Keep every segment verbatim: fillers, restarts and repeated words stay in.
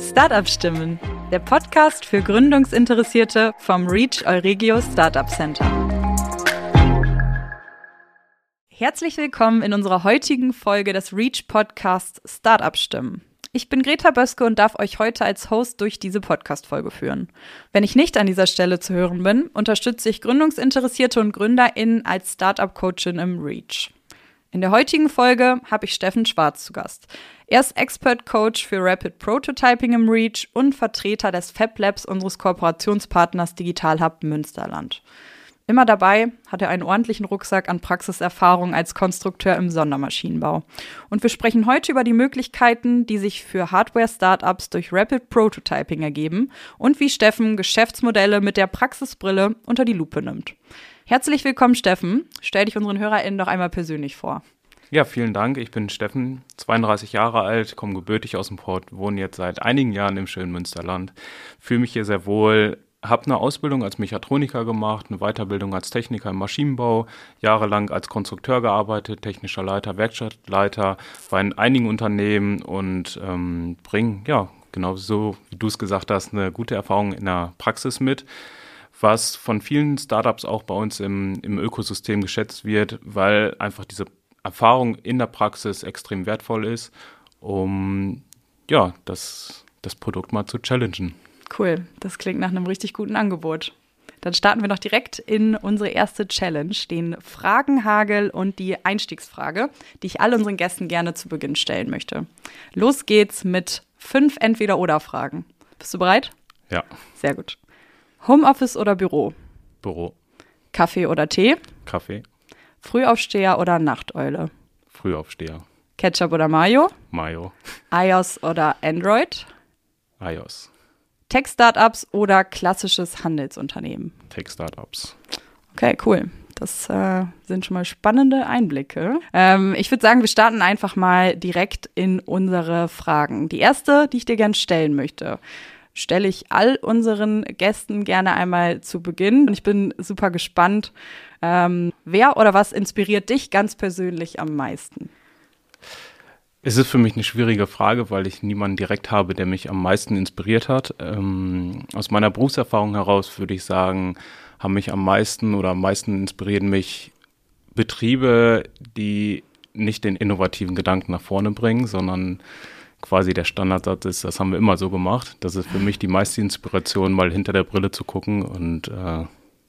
Startup-Stimmen, der Podcast für Gründungsinteressierte vom Reach Euregio Startup Center. Herzlich willkommen in unserer heutigen Folge des Reach-Podcasts Startup-Stimmen. Ich bin Greta Böske und darf euch heute als Host durch diese Podcast-Folge führen. Wenn ich nicht an dieser Stelle zu hören bin, unterstütze ich Gründungsinteressierte und GründerInnen als Startup-Coachin im Reach. In der heutigen Folge habe ich Steffen Schwarz zu Gast. Er ist Expert Coach für Rapid Prototyping im Reach und Vertreter des Fab Labs unseres Kooperationspartners Digital Hub Münsterland. Immer dabei hat er einen ordentlichen Rucksack an Praxiserfahrung als Konstrukteur im Sondermaschinenbau. Und wir sprechen heute über die Möglichkeiten, die sich für Hardware-Startups durch Rapid Prototyping ergeben und wie Steffen Geschäftsmodelle mit der Praxisbrille unter die Lupe nimmt. Herzlich willkommen, Steffen. Stell dich unseren HörerInnen noch einmal persönlich vor. Ja, vielen Dank. Ich bin Steffen, zweiunddreißig Jahre alt, komme gebürtig aus dem Port, wohne jetzt seit einigen Jahren im schönen Münsterland, fühle mich hier sehr wohl, habe eine Ausbildung als Mechatroniker gemacht, eine Weiterbildung als Techniker im Maschinenbau, jahrelang als Konstrukteur gearbeitet, technischer Leiter, Werkstattleiter, war in einigen Unternehmen und ähm, bringe, ja, genau so, wie du es gesagt hast, eine gute Erfahrung in der Praxis mit, was von vielen Startups auch bei uns im, im Ökosystem geschätzt wird, weil einfach diese Erfahrung in der Praxis extrem wertvoll ist, um ja, das, das Produkt mal zu challengen. Cool, das klingt nach einem richtig guten Angebot. Dann starten wir noch direkt in unsere erste Challenge, den Fragenhagel und die Einstiegsfrage, die ich all unseren Gästen gerne zu Beginn stellen möchte. Los geht's mit fünf Entweder-Oder-Fragen. Bist du bereit? Ja. Sehr gut. Homeoffice oder Büro? Büro. Kaffee oder Tee? Kaffee. Frühaufsteher oder Nachteule? Frühaufsteher. Ketchup oder Mayo? Mayo. iOS oder Android? iOS. Tech-Startups oder klassisches Handelsunternehmen? Tech-Startups. Okay, cool. Das äh, sind schon mal spannende Einblicke. Ähm, ich würde sagen, wir starten einfach mal direkt in unsere Fragen. Die erste, die ich dir gerne stellen möchte, stelle ich all unseren Gästen gerne einmal zu Beginn. Und ich bin super gespannt, ähm, wer oder was inspiriert dich ganz persönlich am meisten? Es ist für mich eine schwierige Frage, weil ich niemanden direkt habe, der mich am meisten inspiriert hat. Ähm, aus meiner Berufserfahrung heraus würde ich sagen, haben mich am meisten oder am meisten inspirieren mich Betriebe, die nicht den innovativen Gedanken nach vorne bringen, sondern quasi der Standardsatz ist, das haben wir immer so gemacht. Das ist für mich die meiste Inspiration, mal hinter der Brille zu gucken und äh,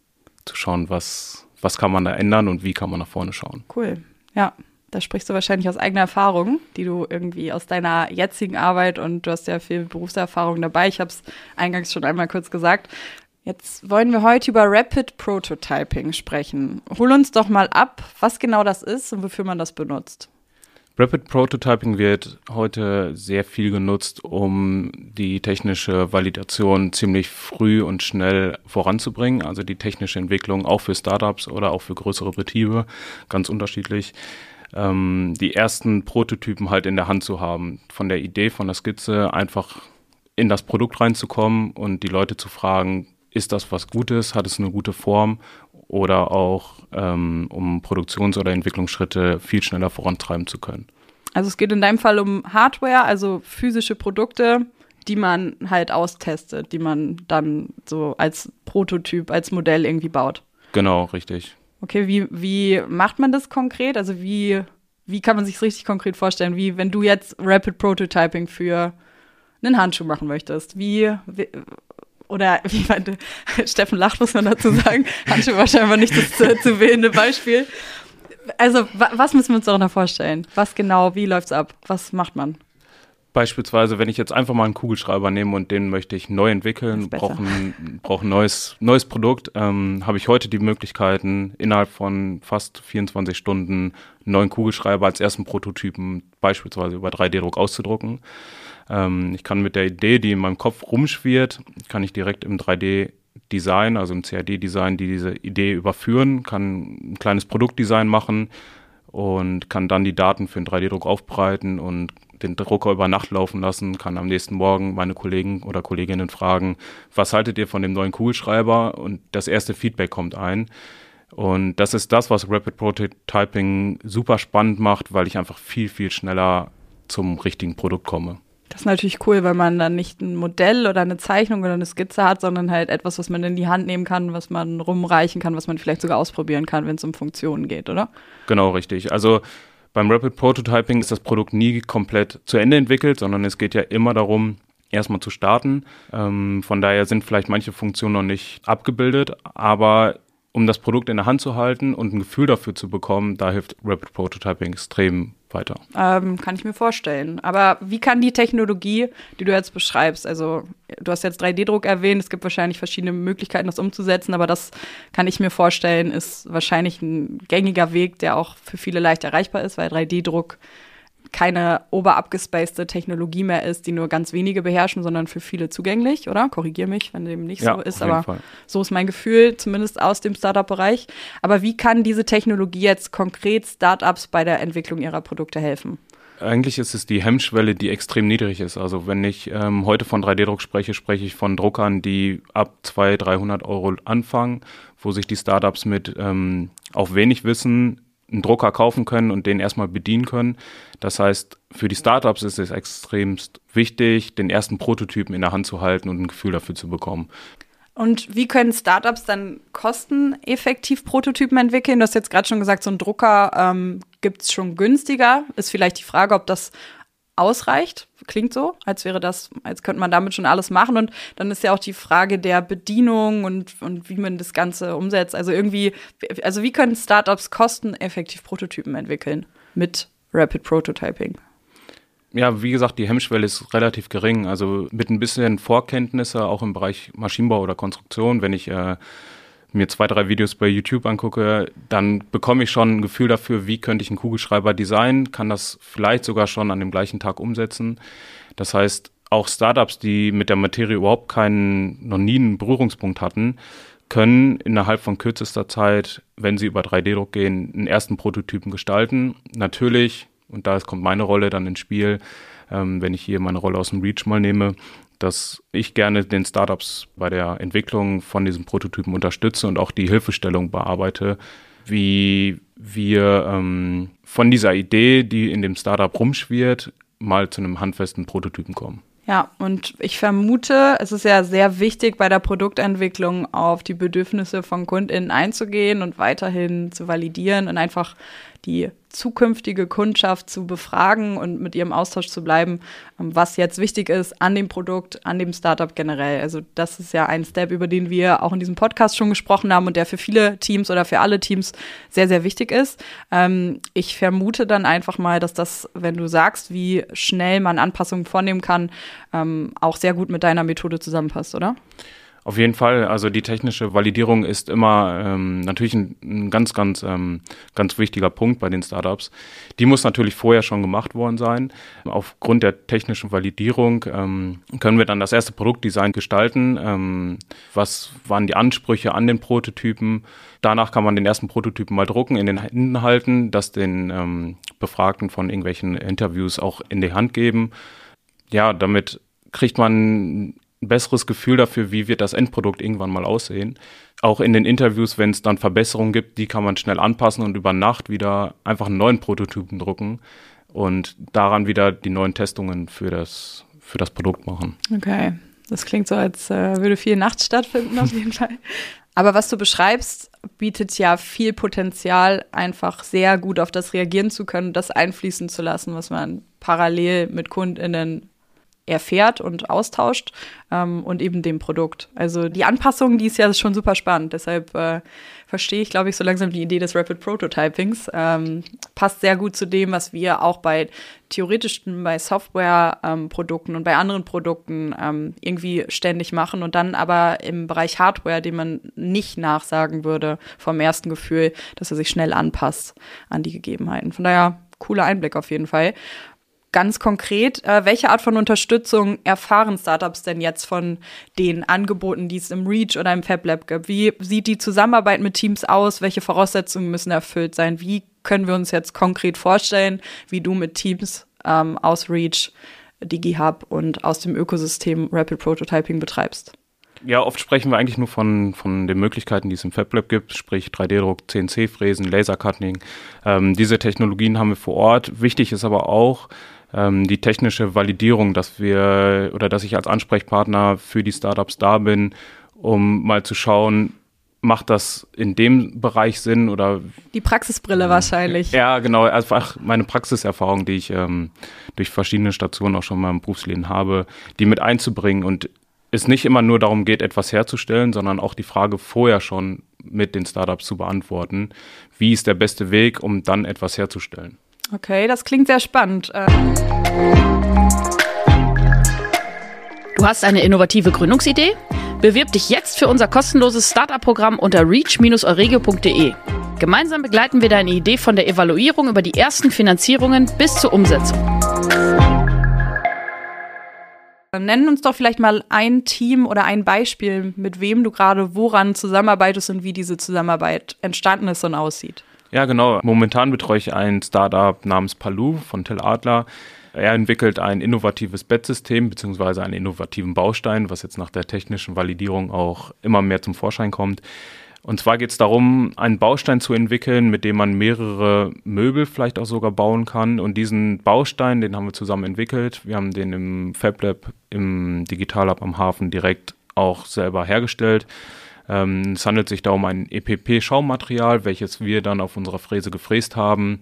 zu schauen, was, was kann man da ändern und wie kann man nach vorne schauen. Cool, ja. Da sprichst du wahrscheinlich aus eigener Erfahrung, die du irgendwie aus deiner jetzigen Arbeit, und du hast ja viel Berufserfahrung dabei. Ich habe es eingangs schon einmal kurz gesagt. Jetzt wollen wir heute über Rapid Prototyping sprechen. Hol uns doch mal ab, was genau das ist und wofür man das benutzt. Rapid Prototyping wird heute sehr viel genutzt, um die technische Validation ziemlich früh und schnell voranzubringen. Also die technische Entwicklung auch für Startups oder auch für größere Betriebe, ganz unterschiedlich. Ähm, die ersten Prototypen halt in der Hand zu haben, von der Idee, von der Skizze einfach in das Produkt reinzukommen und die Leute zu fragen, ist das was Gutes, hat es eine gute Form, oder auch ähm, um Produktions- oder Entwicklungsschritte viel schneller vorantreiben zu können. Also es geht in deinem Fall um Hardware, also physische Produkte, die man halt austestet, die man dann so als Prototyp, als Modell irgendwie baut. Genau, richtig. Okay, wie, wie macht man das konkret? Also wie, wie kann man sich es richtig konkret vorstellen? Wie, wenn du jetzt Rapid Prototyping für einen Handschuh machen möchtest, wie, wie oder wie man, Steffen lacht, muss man dazu sagen, Handschuh war scheinbar nicht das zu, zu wählende Beispiel. Also wa, was müssen wir uns darunter vorstellen? Was genau, wie läuft's ab? Was macht man? Beispielsweise, wenn ich jetzt einfach mal einen Kugelschreiber nehme und den möchte ich neu entwickeln, brauche ein, brauch ein neues, neues Produkt, ähm, habe ich heute die Möglichkeiten, innerhalb von fast vierundzwanzig Stunden einen neuen Kugelschreiber als ersten Prototypen beispielsweise über drei D Druck auszudrucken. Ähm, ich kann mit der Idee, die in meinem Kopf rumschwirrt, kann ich direkt im drei D Design, also im C A D Design, die diese Idee überführen, kann ein kleines Produktdesign machen und kann dann die Daten für einen drei D Druck aufbereiten und den Drucker über Nacht laufen lassen, kann am nächsten Morgen meine Kollegen oder Kolleginnen fragen, was haltet ihr von dem neuen Kugelschreiber? Und das erste Feedback kommt ein. Und das ist das, was Rapid Prototyping super spannend macht, weil ich einfach viel, viel schneller zum richtigen Produkt komme. Das ist natürlich cool, weil man dann nicht ein Modell oder eine Zeichnung oder eine Skizze hat, sondern halt etwas, was man in die Hand nehmen kann, was man rumreichen kann, was man vielleicht sogar ausprobieren kann, wenn es um Funktionen geht, oder? Genau, richtig. Also beim Rapid Prototyping ist das Produkt nie komplett zu Ende entwickelt, sondern es geht ja immer darum, erstmal zu starten. Ähm, von daher sind vielleicht manche Funktionen noch nicht abgebildet, aber um das Produkt in der Hand zu halten und ein Gefühl dafür zu bekommen, da hilft Rapid Prototyping extrem weiter. Ähm, kann ich mir vorstellen. Aber wie kann die Technologie, die du jetzt beschreibst, also du hast jetzt drei D Druck erwähnt, es gibt wahrscheinlich verschiedene Möglichkeiten, das umzusetzen, aber das kann ich mir vorstellen, ist wahrscheinlich ein gängiger Weg, der auch für viele leicht erreichbar ist, weil drei D Druck keine oberabgespacede Technologie mehr ist, die nur ganz wenige beherrschen, sondern für viele zugänglich, oder? Korrigier mich, wenn dem nicht ja, so ist, auf jeden aber Fall. So ist mein Gefühl, zumindest aus dem Startup-Bereich. Aber wie kann diese Technologie jetzt konkret Startups bei der Entwicklung ihrer Produkte helfen? Eigentlich ist es die Hemmschwelle, die extrem niedrig ist. Also wenn ich ähm, heute von drei D Druck spreche, spreche ich von Druckern, die ab zweihundert, dreihundert Euro anfangen, wo sich die Startups mit ähm, auch wenig Wissen einen Drucker kaufen können und den erstmal bedienen können. Das heißt, für die Startups ist es extremst wichtig, den ersten Prototypen in der Hand zu halten und ein Gefühl dafür zu bekommen. Und wie können Startups dann kosteneffektiv Prototypen entwickeln? Du hast jetzt gerade schon gesagt, so einen Drucker ähm, gibt es schon günstiger. Ist vielleicht die Frage, ob das ausreicht. Klingt so, als wäre das, als könnte man damit schon alles machen. Und dann ist ja auch die Frage der Bedienung und, und wie man das Ganze umsetzt. Also irgendwie, also wie können Startups kosteneffektiv Prototypen entwickeln mit Rapid Prototyping? Ja, wie gesagt, die Hemmschwelle ist relativ gering. Also mit ein bisschen Vorkenntnisse, auch im Bereich Maschinenbau oder Konstruktion, wenn ich äh, mir zwei, drei Videos bei YouTube angucke, dann bekomme ich schon ein Gefühl dafür, wie könnte ich einen Kugelschreiber designen, kann das vielleicht sogar schon an dem gleichen Tag umsetzen. Das heißt, auch Startups, die mit der Materie überhaupt keinen, noch nie einen Berührungspunkt hatten, können innerhalb von kürzester Zeit, wenn sie über drei D Druck gehen, einen ersten Prototypen gestalten. Natürlich, und da kommt meine Rolle dann ins Spiel, ähm, wenn ich hier meine Rolle aus dem Reach mal nehme, dass ich gerne den Startups bei der Entwicklung von diesen Prototypen unterstütze und auch die Hilfestellung bearbeite, wie wir ähm, von dieser Idee, die in dem Startup rumschwirrt, mal zu einem handfesten Prototypen kommen. Ja, und ich vermute, es ist ja sehr wichtig, bei der Produktentwicklung auf die Bedürfnisse von KundInnen einzugehen und weiterhin zu validieren und einfach die zukünftige Kundschaft zu befragen und mit ihrem Austausch zu bleiben, was jetzt wichtig ist an dem Produkt, an dem Startup generell. Also das ist ja ein Step, über den wir auch in diesem Podcast schon gesprochen haben und der für viele Teams oder für alle Teams sehr, sehr wichtig ist. Ähm, ich vermute dann einfach mal, dass das, wenn du sagst, wie schnell man Anpassungen vornehmen kann, ähm, auch sehr gut mit deiner Methode zusammenpasst, oder? Auf jeden Fall, also die technische Validierung ist immer ähm, natürlich ein, ein ganz, ganz, ähm, ganz wichtiger Punkt bei den Startups. Die muss natürlich vorher schon gemacht worden sein. Aufgrund der technischen Validierung ähm, können wir dann das erste Produktdesign gestalten. Ähm, was waren die Ansprüche an den Prototypen? Danach kann man den ersten Prototypen mal drucken, in den Händen halten, das den ähm, Befragten von irgendwelchen Interviews auch in die Hand geben. Ja, damit kriegt man ein besseres Gefühl dafür, wie wird das Endprodukt irgendwann mal aussehen. Auch in den Interviews, wenn es dann Verbesserungen gibt, die kann man schnell anpassen und über Nacht wieder einfach einen neuen Prototypen drucken und daran wieder die neuen Testungen für das, für das Produkt machen. Okay, das klingt so, als äh, würde viel nachts stattfinden auf jeden Fall. Aber was du beschreibst, bietet ja viel Potenzial, einfach sehr gut auf das reagieren zu können, das einfließen zu lassen, was man parallel mit KundInnen erfährt und austauscht ähm, und eben dem Produkt. Also die Anpassung, die ist ja schon super spannend. Deshalb äh, verstehe ich, glaube ich, so langsam die Idee des Rapid Prototypings. Ähm, passt sehr gut zu dem, was wir auch bei theoretischen, bei Software-Produkten ähm, und bei anderen Produkten ähm, irgendwie ständig machen und dann aber im Bereich Hardware, dem man nicht nachsagen würde vom ersten Gefühl, dass er sich schnell anpasst an die Gegebenheiten. Von daher, cooler Einblick auf jeden Fall. Ganz konkret, äh, welche Art von Unterstützung erfahren Startups denn jetzt von den Angeboten, die es im Reach oder im FabLab gibt? Wie sieht die Zusammenarbeit mit Teams aus? Welche Voraussetzungen müssen erfüllt sein? Wie können wir uns jetzt konkret vorstellen, wie du mit Teams ähm, aus Reach, DigiHub und aus dem Ökosystem Rapid Prototyping betreibst? Ja, oft sprechen wir eigentlich nur von, von den Möglichkeiten, die es im FabLab gibt, sprich drei D Druck, C N C Fräsen, Lasercutting. Ähm, diese Technologien haben wir vor Ort. Wichtig ist aber auch, ähm, die technische Validierung, dass wir oder dass ich als Ansprechpartner für die Startups da bin, um mal zu schauen, macht das in dem Bereich Sinn oder? Die Praxisbrille wahrscheinlich. Ja, genau, einfach meine Praxiserfahrung, die ich ähm, durch verschiedene Stationen auch schon mal im Berufsleben habe, die mit einzubringen und es nicht immer nur darum geht, etwas herzustellen, sondern auch die Frage vorher schon mit den Startups zu beantworten. Wie ist der beste Weg, um dann etwas herzustellen? Okay, das klingt sehr spannend. Du hast eine innovative Gründungsidee? Bewirb dich jetzt für unser kostenloses Startup-Programm unter reach Bindestrich euregio Punkt de. Gemeinsam begleiten wir deine Idee von der Evaluierung über die ersten Finanzierungen bis zur Umsetzung. Nennen uns doch vielleicht mal ein Team oder ein Beispiel, mit wem du gerade woran zusammenarbeitest und wie diese Zusammenarbeit entstanden ist und aussieht. Ja, genau. Momentan betreue ich ein Startup namens Paloo von Till Adler. Er entwickelt ein innovatives Bettsystem bzw. einen innovativen Baustein, was jetzt nach der technischen Validierung auch immer mehr zum Vorschein kommt. Und zwar geht es darum, einen Baustein zu entwickeln, mit dem man mehrere Möbel vielleicht auch sogar bauen kann. Und diesen Baustein, den haben wir zusammen entwickelt. Wir haben den im FabLab, im Digitallab am Hafen direkt auch selber hergestellt. Ähm, es handelt sich da um ein E P P-Schaummaterial, welches wir dann auf unserer Fräse gefräst haben.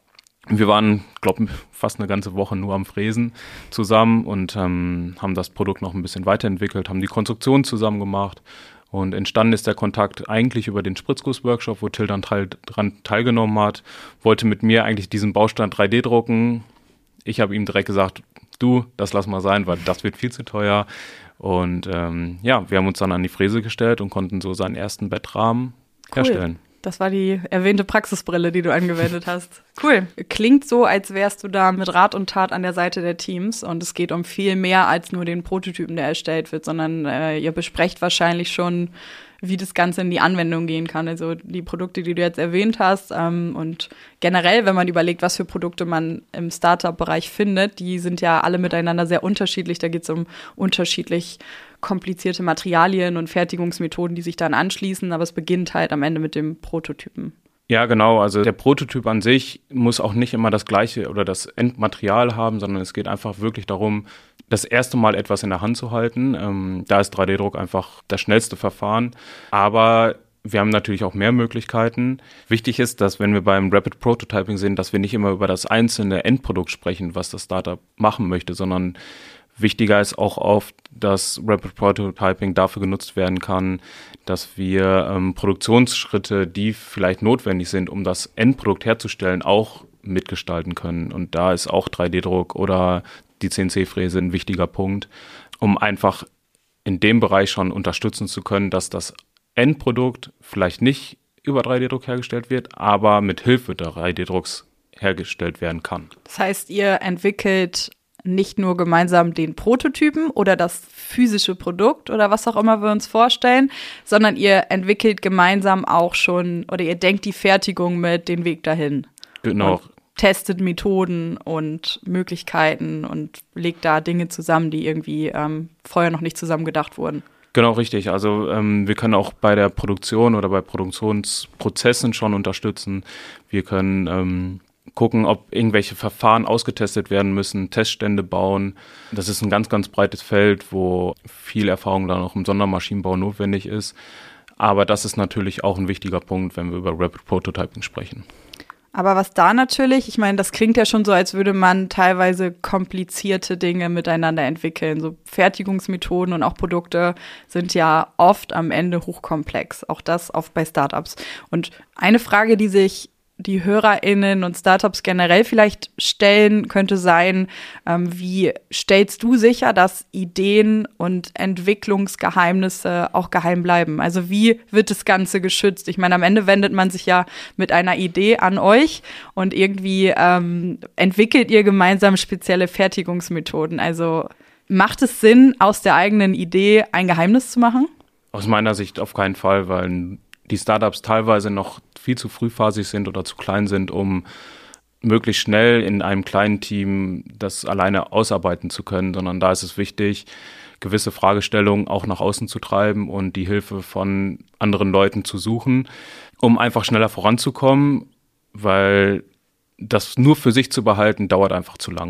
Wir waren, glaube ich, fast eine ganze Woche nur am Fräsen zusammen und ähm, haben das Produkt noch ein bisschen weiterentwickelt, haben die Konstruktion zusammen gemacht und entstanden ist der Kontakt eigentlich über den Spritzguss-Workshop, wo Till dann teil, dran teilgenommen hat, wollte mit mir eigentlich diesen Baustein drei D drucken. Ich habe ihm direkt gesagt, du, das lass mal sein, weil das wird viel zu teuer. Und ähm, ja, wir haben uns dann an die Fräse gestellt und konnten so seinen ersten Bettrahmen cool. herstellen. Das war die erwähnte Praxisbrille, die du angewendet hast. Cool. Klingt so, als wärst du da mit Rat und Tat an der Seite der Teams. Und es geht um viel mehr als nur den Prototypen, der erstellt wird, sondern äh, ihr besprecht wahrscheinlich schon, wie das Ganze in die Anwendung gehen kann. Also die Produkte, die du jetzt erwähnt hast. Ähm, und generell, wenn man überlegt, was für Produkte man im Startup-Bereich findet, die sind ja alle miteinander sehr unterschiedlich. Da geht es um unterschiedlich komplizierte Materialien und Fertigungsmethoden, die sich dann anschließen, aber es beginnt halt am Ende mit dem Prototypen. Ja, genau. Also der Prototyp an sich muss auch nicht immer das gleiche oder das Endmaterial haben, sondern es geht einfach wirklich darum, das erste Mal etwas in der Hand zu halten. Ähm, da ist drei D Druck einfach das schnellste Verfahren, aber wir haben natürlich auch mehr Möglichkeiten. Wichtig ist, dass wenn wir beim Rapid Prototyping sind, dass wir nicht immer über das einzelne Endprodukt sprechen, was das Startup machen möchte, sondern wichtiger ist auch oft, dass Rapid Prototyping dafür genutzt werden kann, dass wir ähm, Produktionsschritte, die vielleicht notwendig sind, um das Endprodukt herzustellen, auch mitgestalten können. Und da ist auch drei D Druck oder die C N C-Fräse ein wichtiger Punkt, um einfach in dem Bereich schon unterstützen zu können, dass das Endprodukt vielleicht nicht über drei D Druck hergestellt wird, aber mit Hilfe des drei D Drucks hergestellt werden kann. Das heißt, ihr entwickelt nicht nur gemeinsam den Prototypen oder das physische Produkt oder was auch immer wir uns vorstellen, sondern ihr entwickelt gemeinsam auch schon oder ihr denkt die Fertigung mit, den Weg dahin. Genau. Und testet Methoden und Möglichkeiten und legt da Dinge zusammen, die irgendwie ähm, vorher noch nicht zusammen gedacht wurden. Genau, richtig. Also ähm, wir können auch bei der Produktion oder bei Produktionsprozessen schon unterstützen. Wir können ähm, gucken, ob irgendwelche Verfahren ausgetestet werden müssen, Teststände bauen. Das ist ein ganz, ganz breites Feld, wo viel Erfahrung dann auch im Sondermaschinenbau notwendig ist. Aber das ist natürlich auch ein wichtiger Punkt, wenn wir über Rapid Prototyping sprechen. Aber was da natürlich, ich meine, das klingt ja schon so, als würde man teilweise komplizierte Dinge miteinander entwickeln. So Fertigungsmethoden und auch Produkte sind ja oft am Ende hochkomplex. Auch das oft bei Startups. Und eine Frage, die sich die HörerInnen und Startups generell vielleicht stellen, könnte sein, ähm, wie stellst du sicher, dass Ideen und Entwicklungsgeheimnisse auch geheim bleiben? Also wie wird das Ganze geschützt? Ich meine, am Ende wendet man sich ja mit einer Idee an euch und irgendwie ähm, entwickelt ihr gemeinsam spezielle Fertigungsmethoden. Also macht es Sinn, aus der eigenen Idee ein Geheimnis zu machen? Aus meiner Sicht auf keinen Fall, weil die Startups teilweise noch viel zu frühphasig sind oder zu klein sind, um möglichst schnell in einem kleinen Team das alleine ausarbeiten zu können, sondern da ist es wichtig, gewisse Fragestellungen auch nach außen zu treiben und die Hilfe von anderen Leuten zu suchen, um einfach schneller voranzukommen, weil das nur für sich zu behalten, dauert einfach zu lange.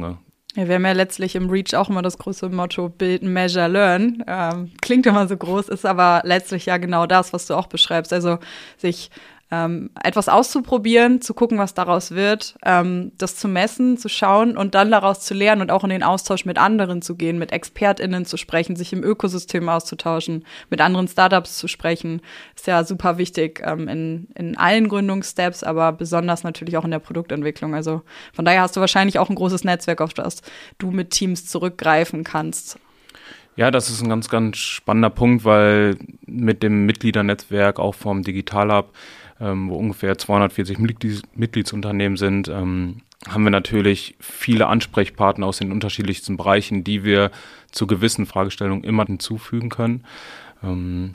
Ja, wir haben ja letztlich im Reach auch immer das große Motto Build, Measure, Learn. Ähm, klingt immer so groß, ist aber letztlich ja genau das, was du auch beschreibst. Also sich ähm, etwas auszuprobieren, zu gucken, was daraus wird, ähm, das zu messen, zu schauen und dann daraus zu lernen und auch in den Austausch mit anderen zu gehen, mit ExpertInnen zu sprechen, sich im Ökosystem auszutauschen, mit anderen Startups zu sprechen, ist ja super wichtig ähm, in, in allen Gründungssteps, aber besonders natürlich auch in der Produktentwicklung. Also von daher hast du wahrscheinlich auch ein großes Netzwerk, auf das du mit Teams zurückgreifen kannst. Ja, das ist ein ganz, ganz spannender Punkt, weil mit dem Mitgliedernetzwerk auch vom Digital Hub, ähm, wo ungefähr zweihundertvierzig Mitglieds- Mitgliedsunternehmen sind, ähm, haben wir natürlich viele Ansprechpartner aus den unterschiedlichsten Bereichen, die wir zu gewissen Fragestellungen immer hinzufügen können, ähm,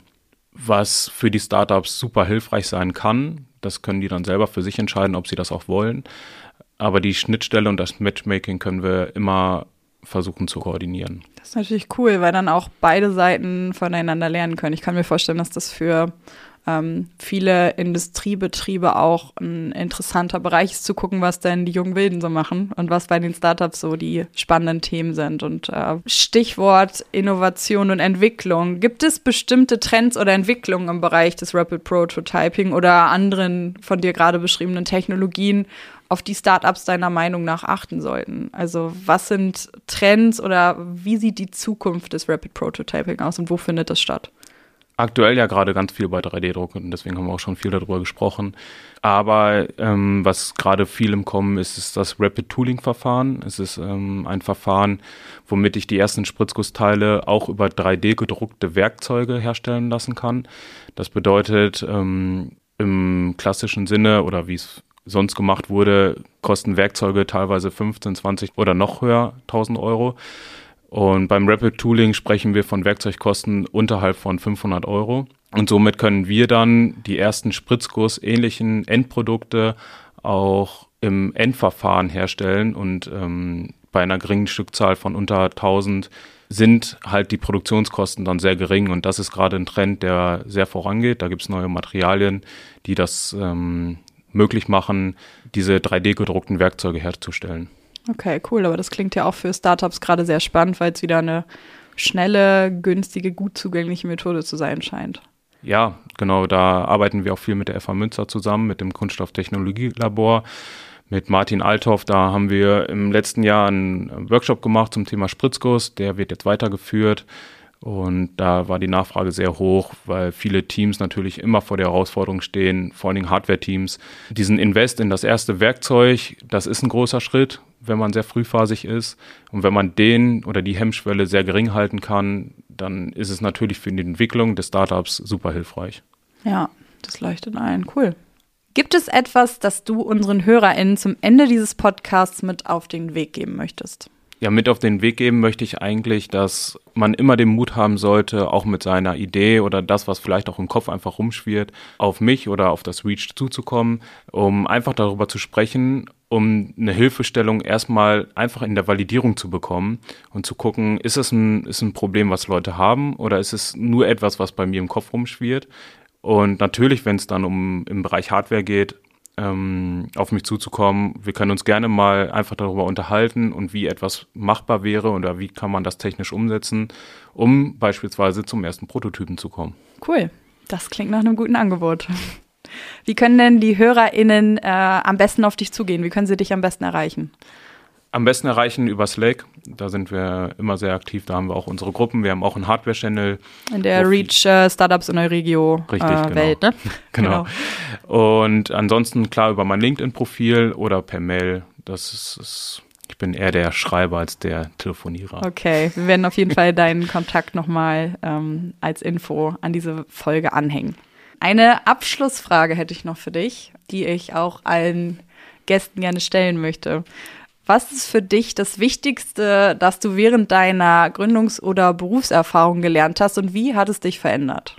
was für die Startups super hilfreich sein kann. Das können die dann selber für sich entscheiden, ob sie das auch wollen. Aber die Schnittstelle und das Matchmaking können wir immer versuchen zu koordinieren. Das ist natürlich cool, weil dann auch beide Seiten voneinander lernen können. Ich kann mir vorstellen, dass das für ähm, viele Industriebetriebe auch ein interessanter Bereich ist, zu gucken, was denn die jungen Wilden so machen und was bei den Startups so die spannenden Themen sind. Und äh, Stichwort Innovation und Entwicklung. Gibt es bestimmte Trends oder Entwicklungen im Bereich des Rapid Prototyping oder anderen von dir gerade beschriebenen Technologien, auf die Startups deiner Meinung nach achten sollten? Also was sind Trends oder wie sieht die Zukunft des Rapid Prototyping aus und wo findet das statt? Aktuell ja gerade ganz viel bei drei D-Druck und deswegen haben wir auch schon viel darüber gesprochen. Aber ähm, was gerade viel im Kommen ist, ist das Rapid Tooling-Verfahren. Es ist ähm, ein Verfahren, womit ich die ersten Spritzgussteile auch über drei D gedruckte Werkzeuge herstellen lassen kann. Das bedeutet ähm, im klassischen Sinne oder wie es sonst gemacht wurde, kosten Werkzeuge teilweise fünfzehn, zwanzig oder noch höher, tausend Euro. Und beim Rapid Tooling sprechen wir von Werkzeugkosten unterhalb von fünfhundert Euro. Und somit können wir dann die ersten Spritzguss-ähnlichen Endprodukte auch im Endverfahren herstellen. Und ähm, bei einer geringen Stückzahl von unter tausend sind halt die Produktionskosten dann sehr gering. Und das ist gerade ein Trend, der sehr vorangeht. Da gibt es neue Materialien, die das ähm, möglich machen, diese drei D gedruckten Werkzeuge herzustellen. Okay, cool, aber das klingt ja auch für Startups gerade sehr spannend, weil es wieder eine schnelle, günstige, gut zugängliche Methode zu sein scheint. Ja, genau, da arbeiten wir auch viel mit der F H Münster zusammen, mit dem Kunststofftechnologielabor, mit Martin Althoff. Da haben wir im letzten Jahr einen Workshop gemacht zum Thema Spritzguss, der wird jetzt weitergeführt. Und da war die Nachfrage sehr hoch, weil viele Teams natürlich immer vor der Herausforderung stehen, vor allen Dingen Hardware-Teams. Diesen Invest in das erste Werkzeug, das ist ein großer Schritt, wenn man sehr frühphasig ist. Und wenn man den oder die Hemmschwelle sehr gering halten kann, dann ist es natürlich für die Entwicklung des Startups super hilfreich. Ja, das leuchtet ein. Cool. Gibt es etwas, das du unseren HörerInnen zum Ende dieses Podcasts mit auf den Weg geben möchtest? Ja, mit auf den Weg geben möchte ich eigentlich, dass man immer den Mut haben sollte, auch mit seiner Idee oder das, was vielleicht auch im Kopf einfach rumschwirrt, auf mich oder auf das Reach zuzukommen, um einfach darüber zu sprechen, um eine Hilfestellung erstmal einfach in der Validierung zu bekommen und zu gucken, ist es ein, ist ein Problem, was Leute haben, oder ist es nur etwas, was bei mir im Kopf rumschwirrt? Und natürlich, wenn es dann um im Bereich Hardware geht, ähm, auf mich zuzukommen. Wir können uns gerne mal einfach darüber unterhalten und wie etwas machbar wäre oder wie kann man das technisch umsetzen, um beispielsweise zum ersten Prototypen zu kommen. Cool, das klingt nach einem guten Angebot. Wie können denn die HörerInnen äh, am besten auf dich zugehen? Wie können sie dich am besten erreichen? Am besten erreichen über Slack. Da sind wir immer sehr aktiv. Da haben wir auch unsere Gruppen. Wir haben auch einen Hardware-Channel. In der Reach äh, Startups in Euregio Richtig, äh, genau. Welt, ne? Genau. genau. Und ansonsten klar über mein LinkedIn-Profil oder per Mail. Das ist, ist, ich bin eher der Schreiber als der Telefonierer. Okay, wir werden auf jeden Fall deinen Kontakt nochmal ähm, als Info an diese Folge anhängen. Eine Abschlussfrage hätte ich noch für dich, die ich auch allen Gästen gerne stellen möchte. Was ist für dich das Wichtigste, das du während deiner Gründungs- oder Berufserfahrung gelernt hast und wie hat es dich verändert?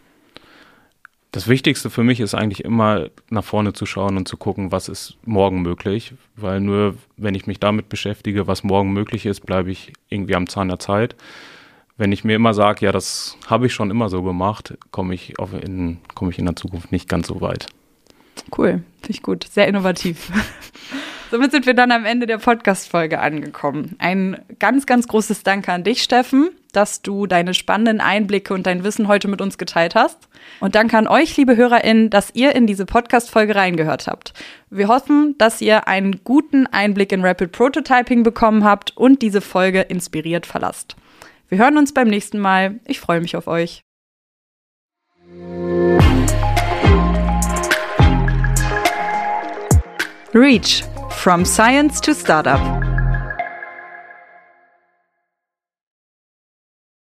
Das Wichtigste für mich ist eigentlich immer nach vorne zu schauen und zu gucken, was ist morgen möglich, weil nur wenn ich mich damit beschäftige, was morgen möglich ist, bleibe ich irgendwie am Zahn der Zeit. Wenn ich mir immer sage, ja, das habe ich schon immer so gemacht, komme ich, auf in, komme ich in der Zukunft nicht ganz so weit. Cool, finde ich gut, sehr innovativ. Somit sind wir dann am Ende der Podcast-Folge angekommen. Ein ganz, ganz großes Danke an dich, Steffen, dass du deine spannenden Einblicke und dein Wissen heute mit uns geteilt hast. Und danke an euch, liebe HörerInnen, dass ihr in diese Podcast-Folge reingehört habt. Wir hoffen, dass ihr einen guten Einblick in Rapid Prototyping bekommen habt und diese Folge inspiriert verlasst. Wir hören uns beim nächsten Mal. Ich freue mich auf euch. Reach. From Science to Startup.